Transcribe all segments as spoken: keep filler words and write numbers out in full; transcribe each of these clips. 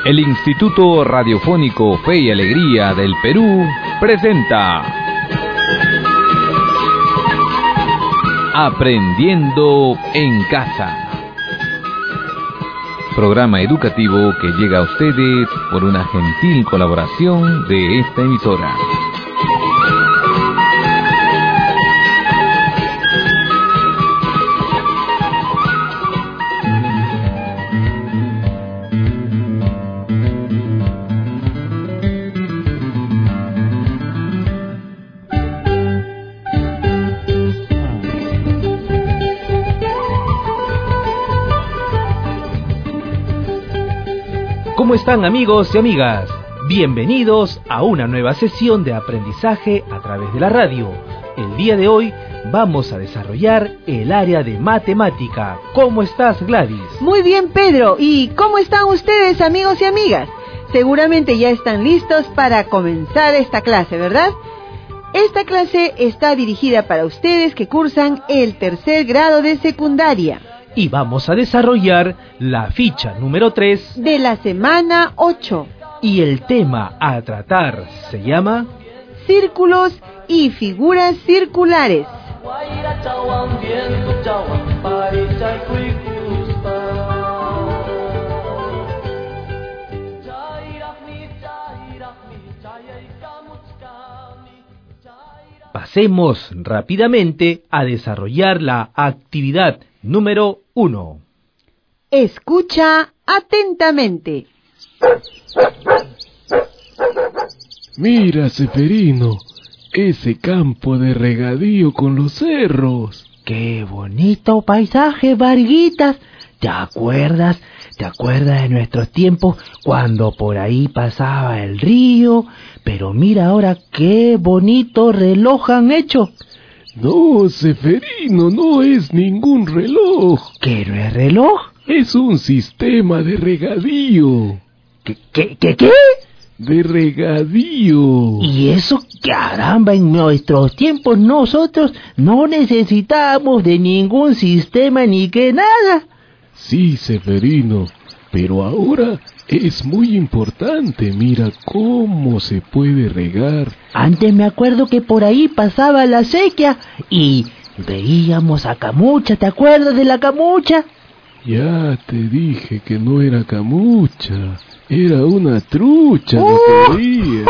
El Instituto Radiofónico Fe y Alegría del Perú presenta Aprendiendo en Casa. Programa educativo que llega a ustedes por una gentil colaboración de esta emisora. ¿Cómo están, amigos y amigas? Bienvenidos a una nueva sesión de aprendizaje a través de la radio. El día de hoy vamos a desarrollar el área de matemática. ¿Cómo estás, Gladys? Muy bien, Pedro. ¿Y cómo están ustedes, amigos y amigas? Seguramente ya están listos para comenzar esta clase, ¿verdad? Esta clase está dirigida para ustedes que cursan el tercer grado de secundaria. Y vamos a desarrollar la ficha número tres de la semana ocho. Y el tema a tratar se llama Círculos y figuras circulares. Pasemos rápidamente a desarrollar la actividad número uno. Escucha atentamente. Mira, Seferino, ese campo de regadío con los cerros. ¡Qué bonito paisaje, Varguitas! ¿Te acuerdas? ¿Te acuerdas de nuestros tiempos cuando por ahí pasaba el río? Pero mira ahora qué bonito reloj han hecho. No, Seferino, no es ningún reloj. ¿Qué no es reloj? Es un sistema de regadío. ¿Qué, qué, qué, qué? De regadío. Y eso, caramba, en nuestros tiempos nosotros no necesitábamos de ningún sistema ni que nada. Sí, Seferino, pero ahora es muy importante. Mira cómo se puede regar. Antes me acuerdo que por ahí pasaba la sequía y veíamos a Camucha. ¿Te acuerdas de la Camucha? Ya te dije que no era camucha, era una trucha lo que veía.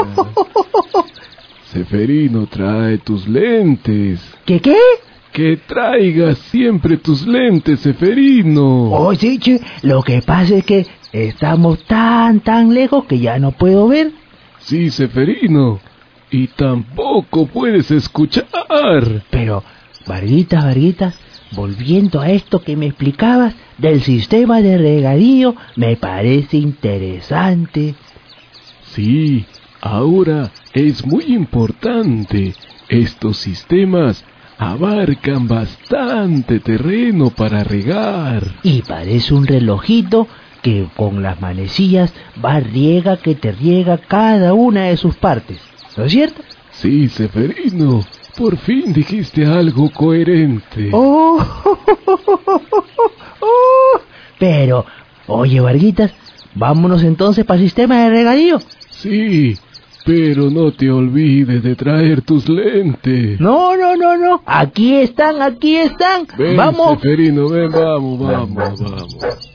Seferino, trae tus lentes. ¿Qué qué? Que traigas siempre tus lentes, Seferino. Oh, sí, che, lo que pasa es que estamos tan, tan lejos que ya no puedo ver. Sí, Seferino, y tampoco puedes escuchar. Pero, Varguitas, Varguitas, volviendo a esto que me explicabas del sistema de regadío, me parece interesante. Sí, ahora es muy importante. Estos sistemas abarcan bastante terreno para regar. Y parece un relojito que con las manecillas va riega que te riega cada una de sus partes, ¿no es cierto? Sí, Seferino, por fin dijiste algo coherente. Oh, oh, oh, oh, oh. Pero, oye, Varguitas, vámonos entonces para el sistema de regadío. Sí, pero no te olvides de traer tus lentes. No, no, no, no. Aquí están, aquí están. Ven, vamos. Seferino, ven, vamos, vamos, vamos.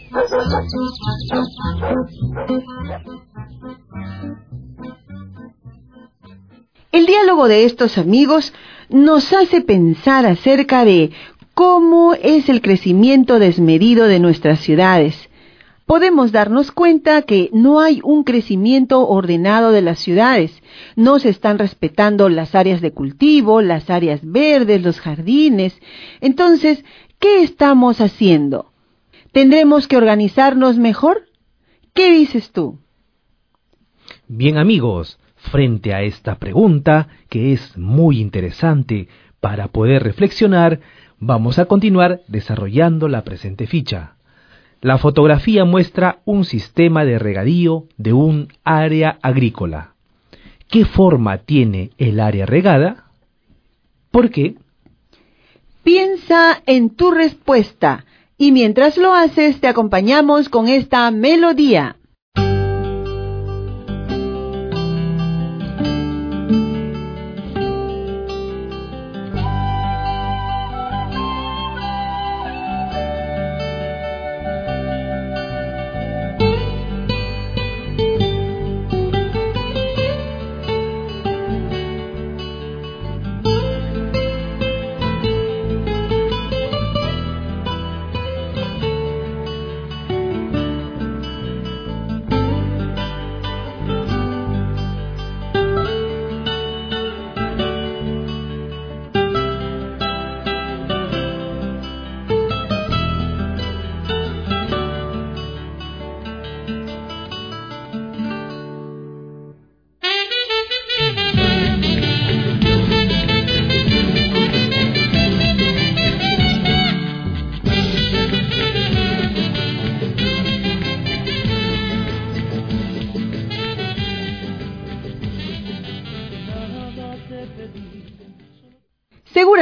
El diálogo de estos amigos nos hace pensar acerca de cómo es el crecimiento desmedido de nuestras ciudades. Podemos darnos cuenta que no hay un crecimiento ordenado de las ciudades. No se están respetando las áreas de cultivo, las áreas verdes, los jardines. Entonces, ¿qué estamos haciendo? ¿Tendremos que organizarnos mejor? ¿Qué dices tú? Bien, amigos, frente a esta pregunta, que es muy interesante para poder reflexionar, vamos a continuar desarrollando la presente ficha. La fotografía muestra un sistema de regadío de un área agrícola. ¿Qué forma tiene el área regada? ¿Por qué? Piensa en tu respuesta y mientras lo haces te acompañamos con esta melodía.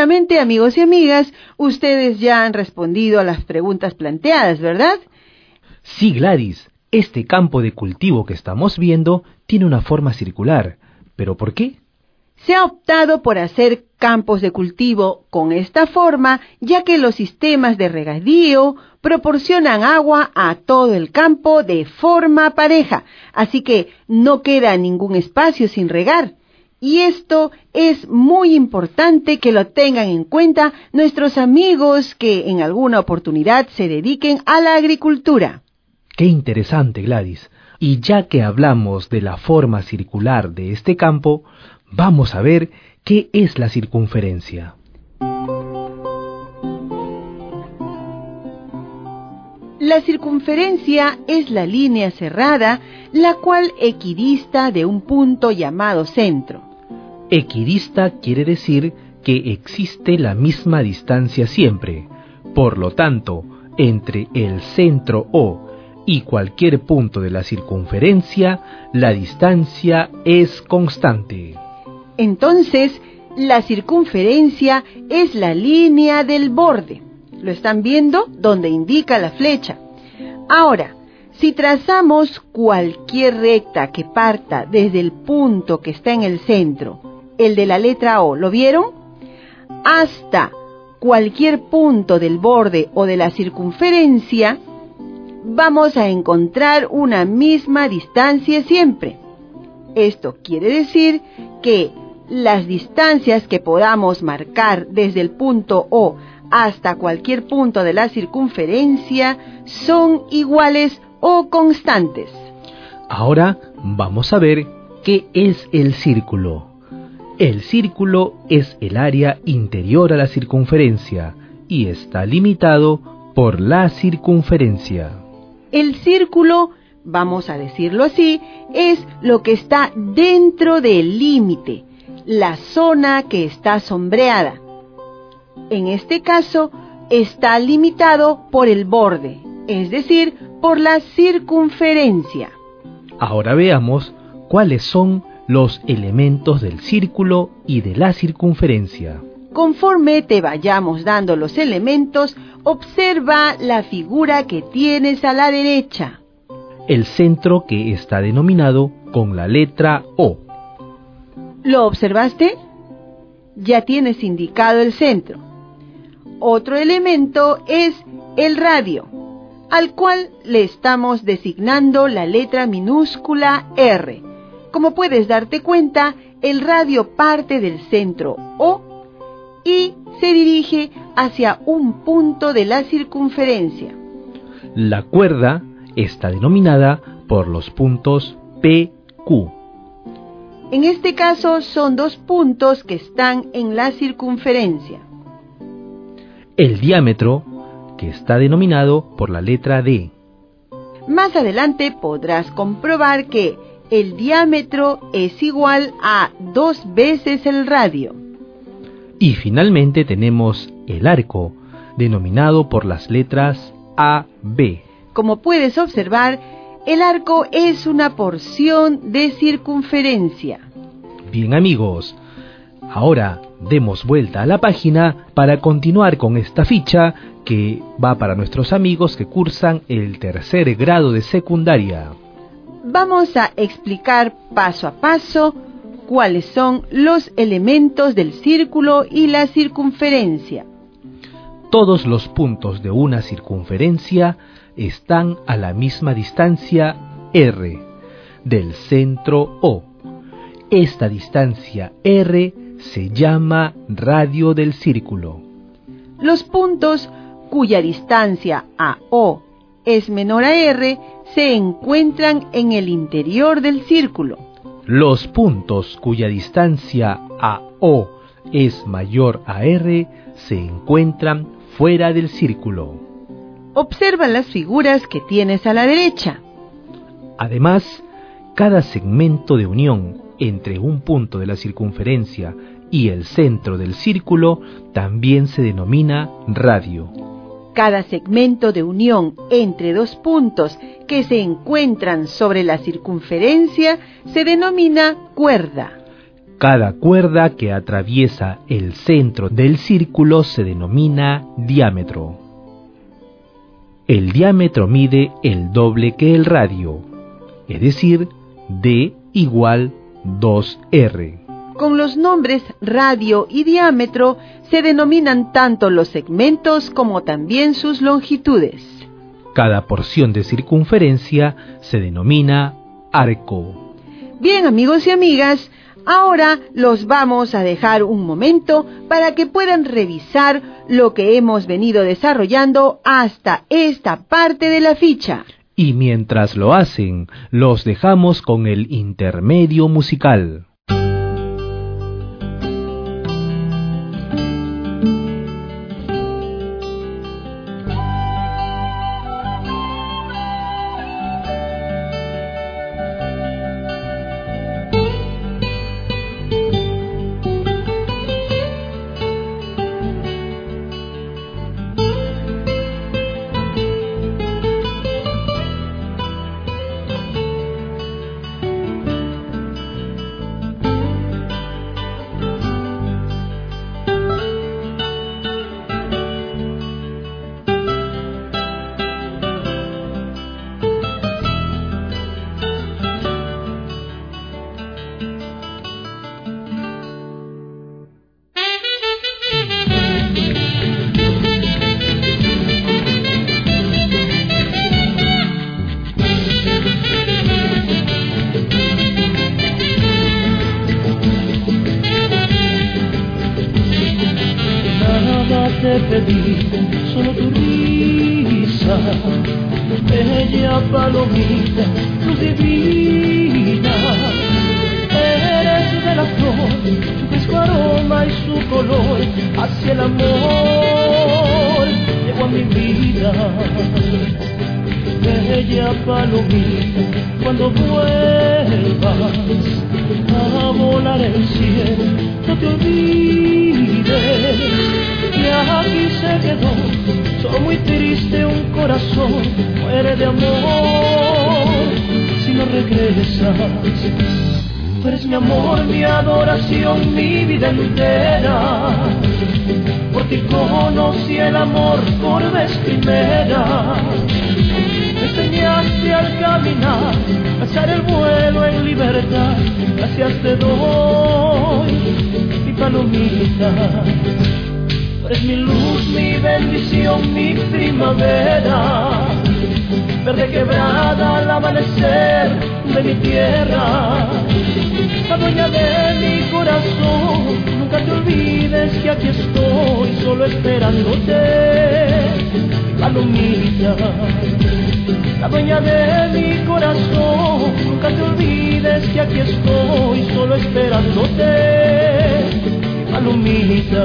Seguramente, amigos y amigas, ustedes ya han respondido a las preguntas planteadas, ¿verdad? Sí, Gladys, este campo de cultivo que estamos viendo tiene una forma circular. ¿Pero por qué? Se ha optado por hacer campos de cultivo con esta forma, ya que los sistemas de regadío proporcionan agua a todo el campo de forma pareja, así que no queda ningún espacio sin regar. Y esto es muy importante que lo tengan en cuenta nuestros amigos que en alguna oportunidad se dediquen a la agricultura. Qué interesante, Gladys. Y ya que hablamos de la forma circular de este campo, vamos a ver qué es la circunferencia. La circunferencia es la línea cerrada, la cual equidista de un punto llamado centro. Equidista quiere decir que existe la misma distancia siempre. Por lo tanto, entre el centro O y cualquier punto de la circunferencia, la distancia es constante. Entonces, la circunferencia es la línea del borde. ¿Lo están viendo? Donde indica la flecha. Ahora, si trazamos cualquier recta que parta desde el punto que está en el centro, el de la letra O, ¿lo vieron? Hasta cualquier punto del borde o de la circunferencia, vamos a encontrar una misma distancia siempre. Esto quiere decir que las distancias que podamos marcar desde el punto O hasta cualquier punto de la circunferencia son iguales o constantes. Ahora vamos a ver qué es el círculo. El círculo es el área interior a la circunferencia y está limitado por la circunferencia. El círculo, vamos a decirlo así, es lo que está dentro del límite, la zona que está sombreada. En este caso, está limitado por el borde, es decir, por la circunferencia. Ahora veamos cuáles son los elementos del círculo y de la circunferencia. Conforme te vayamos dando los elementos, observa la figura que tienes a la derecha. El centro que está denominado con la letra O. ¿Lo observaste? Ya tienes indicado el centro. Otro elemento es el radio, al cual le estamos designando la letra minúscula R. Como puedes darte cuenta, el radio parte del centro O y se dirige hacia un punto de la circunferencia. La cuerda está denominada por los puntos P Q. En este caso son dos puntos que están en la circunferencia. El diámetro, que está denominado por la letra D. Más adelante podrás comprobar que el diámetro es igual a dos veces el radio. Y finalmente tenemos el arco, denominado por las letras A B. Como puedes observar, el arco es una porción de circunferencia. Bien, amigos, ahora demos vuelta a la página para continuar con esta ficha que va para nuestros amigos que cursan el tercer grado de secundaria. Vamos a explicar paso a paso cuáles son los elementos del círculo y la circunferencia. Todos los puntos de una circunferencia están a la misma distancia R del centro O. Esta distancia R se llama radio del círculo. Los puntos cuya distancia a O es menor a R se encuentran en el interior del círculo. Los puntos cuya distancia a O es mayor a R se encuentran fuera del círculo. Observa las figuras que tienes a la derecha. Además, cada segmento de unión entre un punto de la circunferencia y el centro del círculo también se denomina radio. Cada segmento de unión entre dos puntos que se encuentran sobre la circunferencia se denomina cuerda. Cada cuerda que atraviesa el centro del círculo se denomina diámetro. El diámetro mide el doble que el radio, es decir, D igual dos R. Con los nombres radio y diámetro se denominan tanto los segmentos como también sus longitudes. Cada porción de circunferencia se denomina arco. Bien, amigos y amigas, ahora los vamos a dejar un momento para que puedan revisar lo que hemos venido desarrollando hasta esta parte de la ficha. Y mientras lo hacen, los dejamos con el intermedio musical. Te pedí solo tu risa, bella palomita, luz divina. Eres de la flor, su fresco aroma y su color, hacia el amor llegó a mi vida. Bella palomita, cuando vuelvas a volar el cielo, no te olvides que aquí se quedó, solo muy triste un corazón, muere de amor si no regresas. Tú eres mi amor, mi adoración, mi vida entera. Por ti conocí el amor por vez primera. Me enseñaste al caminar, a alzar el vuelo en libertad. Gracias te doy, mi palomita. Eres mi luz, mi bendición, mi primavera. Verde quebrada al amanecer de mi tierra. La dueña de mi corazón, nunca te olvides que aquí estoy solo esperándote, palomita. La dueña de mi corazón, nunca te olvides que aquí estoy solo esperándote, palomita.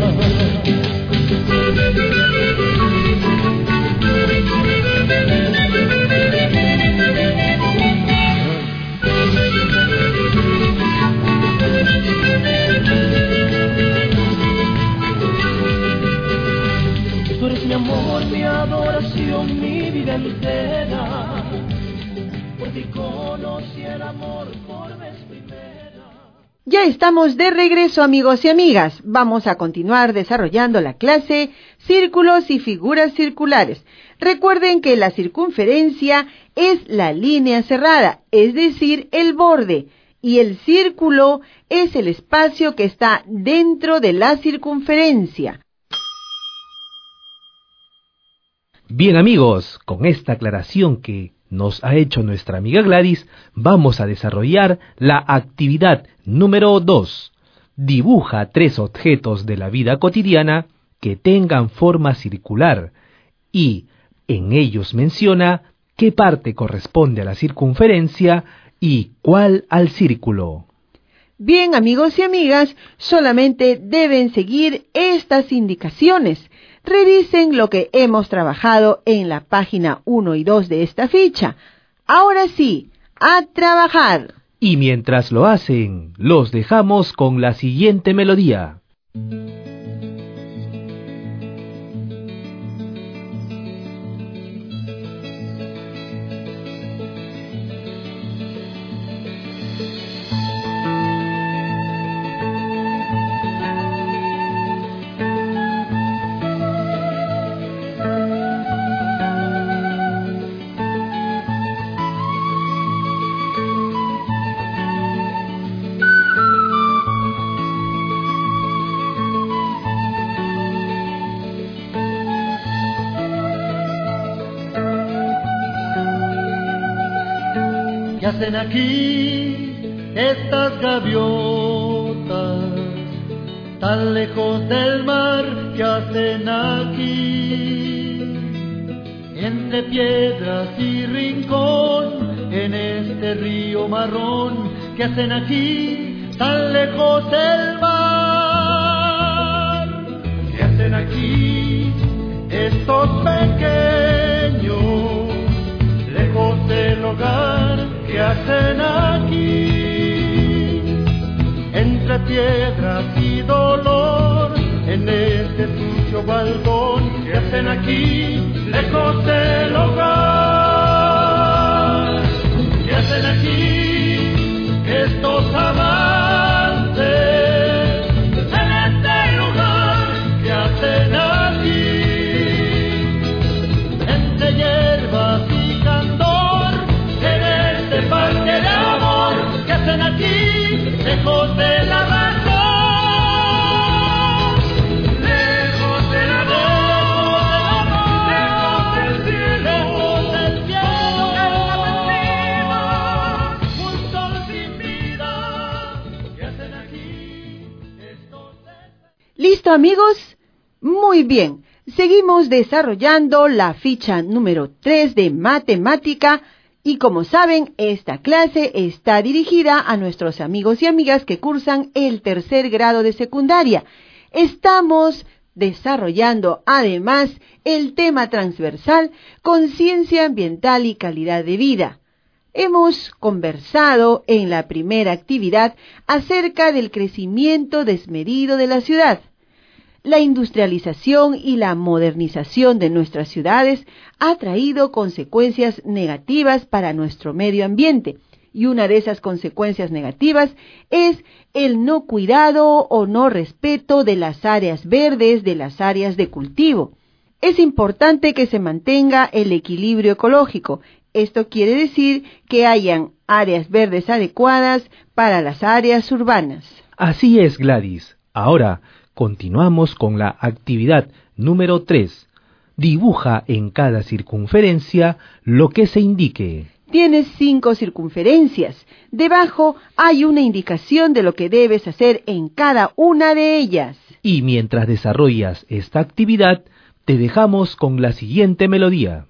Tú eres mi amor, mi adoración, mi vida entera. Por ti conocí el amor por vez primera. Ya estamos de regreso, amigos y amigas. Vamos a continuar desarrollando la clase Círculos y Figuras Circulares. Recuerden que la circunferencia es la línea cerrada, es decir, el borde, y el círculo es el espacio que está dentro de la circunferencia. Bien, amigos, con esta aclaración que nos ha hecho nuestra amiga Gladys, vamos a desarrollar la actividad número dos. Dibuja tres objetos de la vida cotidiana que tengan forma circular y en ellos menciona qué parte corresponde a la circunferencia y cuál al círculo. Bien, amigos y amigas, solamente deben seguir estas indicaciones. Revisen lo que hemos trabajado en la página uno y dos de esta ficha. Ahora sí, a trabajar. Y mientras lo hacen, los dejamos con la siguiente melodía. ¿qué hacen aquí estas gaviotas? Tan lejos del mar, ¿qué hacen aquí? Entre piedras y rincón, en este río marrón, ¿qué hacen aquí tan lejos del mar? ¿Qué hacen aquí estos pequeños, lejos del hogar? ¿Qué hacen aquí? Entre piedras y dolor, en este sucio baldón, ¿qué hacen aquí lejos del hogar? ¿Qué hacen aquí estos amantes en este lugar? ¿Qué hacen aquí entre hierbas y candor, en este parque de amor? ¿Qué hacen aquí lejos de la razón? ¿Listo, amigos? Muy bien. Seguimos desarrollando la ficha número tres de matemática y, como saben, esta clase está dirigida a nuestros amigos y amigas que cursan el tercer grado de secundaria. Estamos desarrollando además el tema transversal Conciencia Ambiental y Calidad de Vida. Hemos conversado en la primera actividad acerca del crecimiento desmedido de la ciudad. La industrialización y la modernización de nuestras ciudades ha traído consecuencias negativas para nuestro medio ambiente, y una de esas consecuencias negativas es el no cuidado o no respeto de las áreas verdes, de las áreas de cultivo. Es importante que se mantenga el equilibrio ecológico. Esto quiere decir que hayan áreas verdes adecuadas para las áreas urbanas. Así es, Gladys. Ahora continuamos con la actividad número tres. Dibuja en cada circunferencia lo que se indique. Tienes cinco circunferencias. Debajo hay una indicación de lo que debes hacer en cada una de ellas. Y mientras desarrollas esta actividad, te dejamos con la siguiente melodía.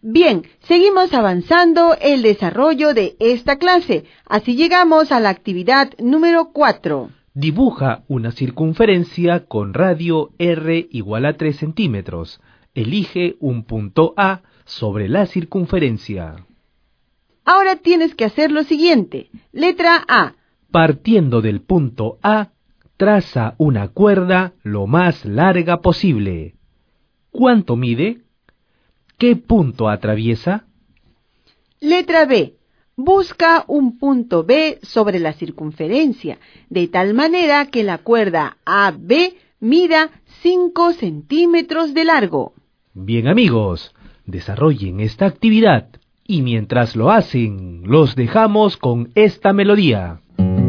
Bien, seguimos avanzando el desarrollo de esta clase. Así llegamos a la actividad número cuatro. Dibuja una circunferencia con radio R igual a tres centímetros. Elige un punto A sobre la circunferencia. Ahora tienes que hacer lo siguiente. Letra A. Partiendo del punto A, traza una cuerda lo más larga posible. ¿Cuánto mide? ¿Qué punto atraviesa? Letra B. Busca un punto B sobre la circunferencia, de tal manera que la cuerda A B mida cinco centímetros de largo. Bien amigos, desarrollen esta actividad y mientras lo hacen, los dejamos con esta melodía.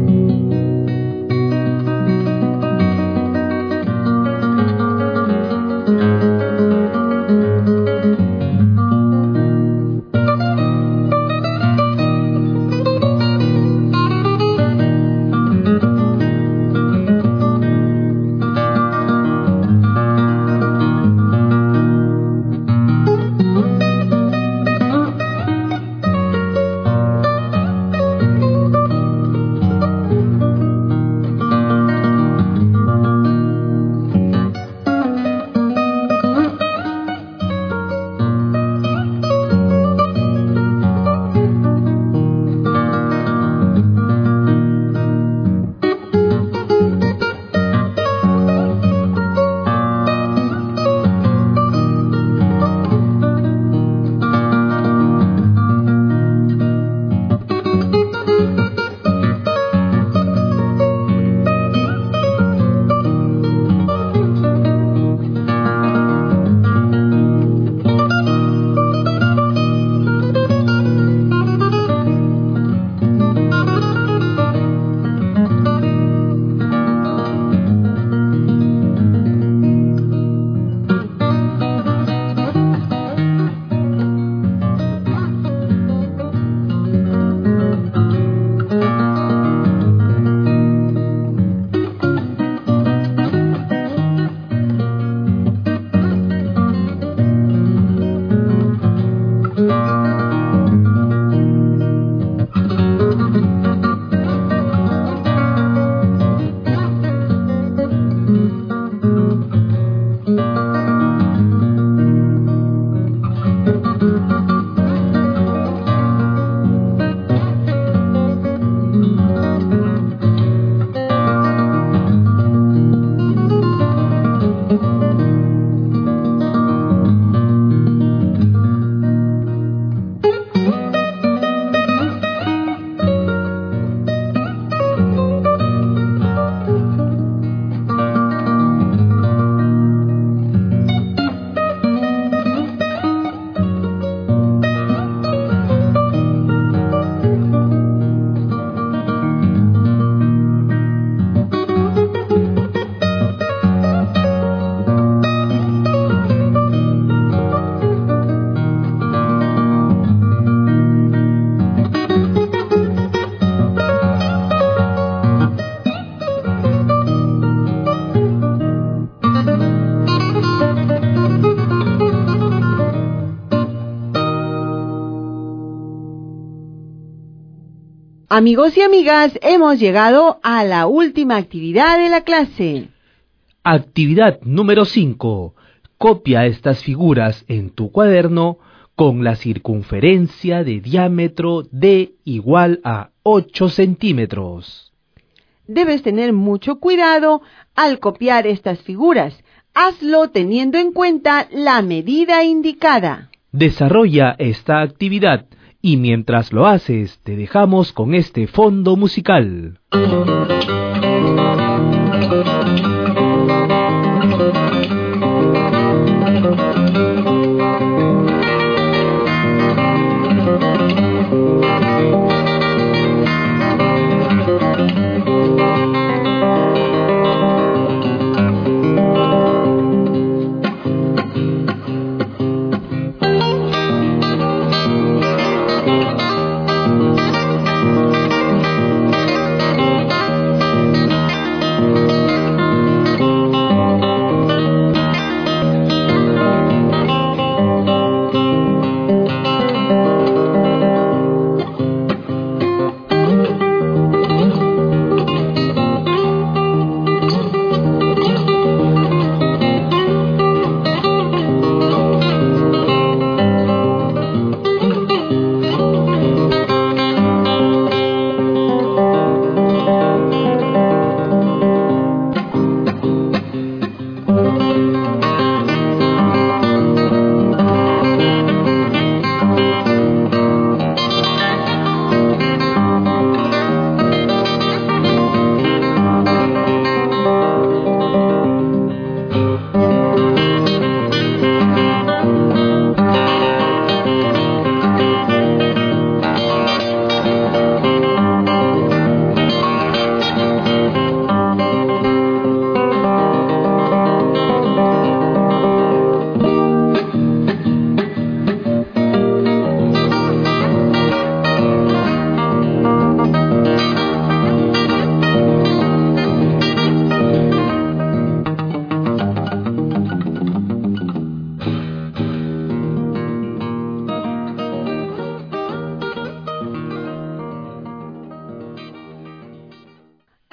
Amigos y amigas, hemos llegado a la última actividad de la clase. Actividad número cinco. Copia estas figuras en tu cuaderno con la circunferencia de diámetro D igual a ocho centímetros. Debes tener mucho cuidado al copiar estas figuras. Hazlo teniendo en cuenta la medida indicada. Desarrolla esta actividad y mientras lo haces te dejamos con este fondo musical.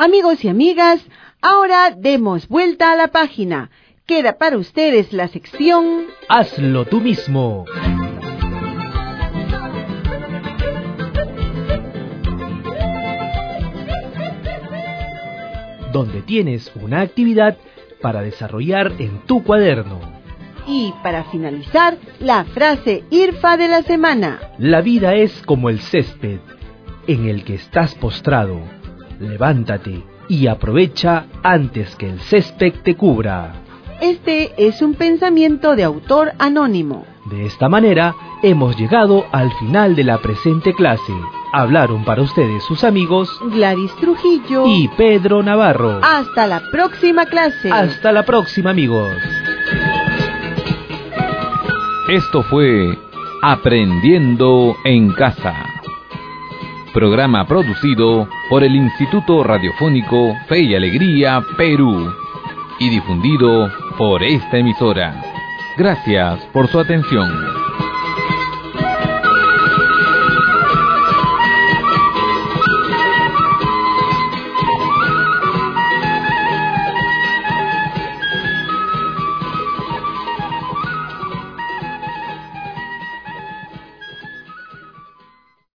Amigos y amigas, ahora demos vuelta a la página. Queda para ustedes la sección Hazlo tú mismo. Donde tienes una actividad para desarrollar en tu cuaderno. Y para finalizar, la frase IRFA de la semana. La vida es como el césped en el que estás postrado. Levántate y aprovecha antes que el césped te cubra. Este es un pensamiento de autor anónimo. De esta manera, hemos llegado al final de la presente clase. Hablaron para ustedes sus amigos Gladys Trujillo y Pedro Navarro. Hasta la próxima clase. Hasta la próxima, amigos. Esto fue Aprendiendo en Casa. Programa producido por el Instituto Radiofónico Fe y Alegría, Perú. Y difundido por esta emisora. Gracias por su atención.